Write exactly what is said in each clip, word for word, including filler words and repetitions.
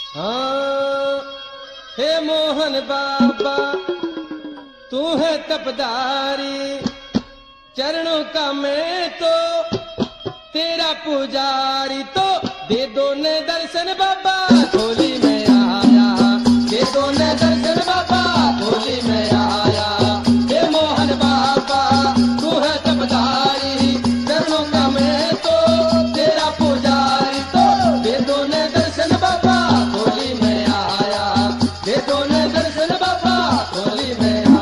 हाँ, हे मोहन बाबा तू है तपदारी, चरणों का मैं तो तेरा पुजारी, तो दे दो ने दर्शन बाबा झोली में आया, दे दो ने दर्शन बाबा झोली में आया। हे मोहन बाबा तू है तपदारी, चरणों का मैं तो तेरा पुजारी, तो दे दो ने दर्शन बाबा झोली में आया, दे दो ने दर्शन बाबा झोली में आया।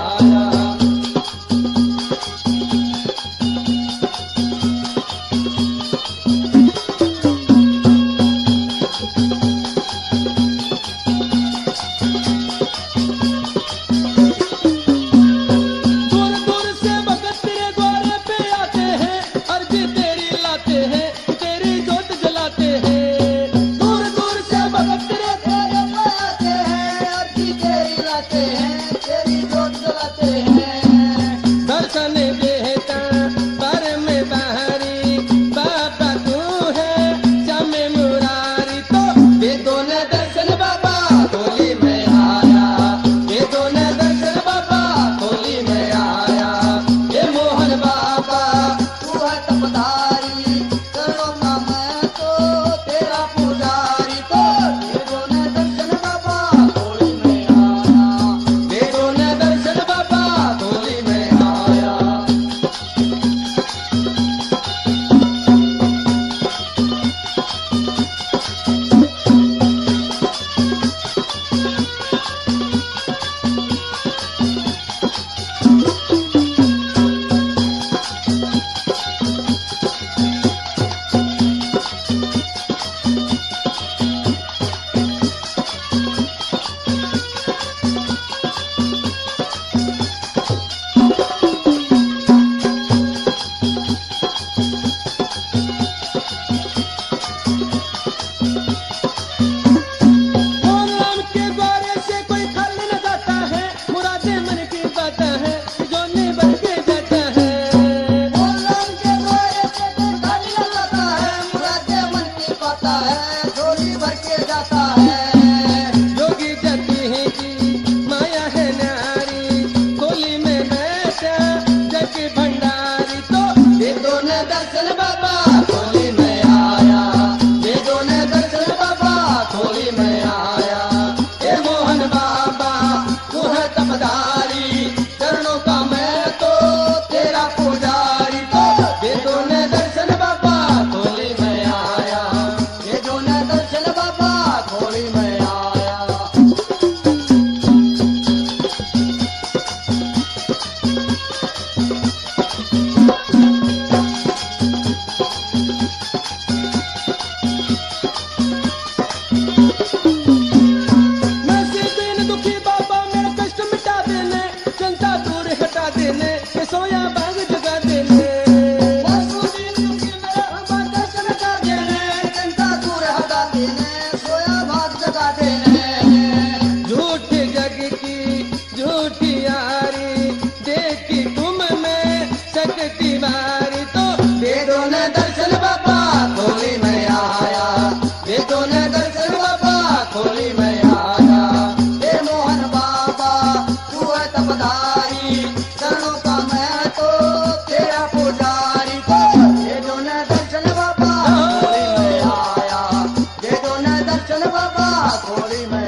बाबा थोड़ी मैं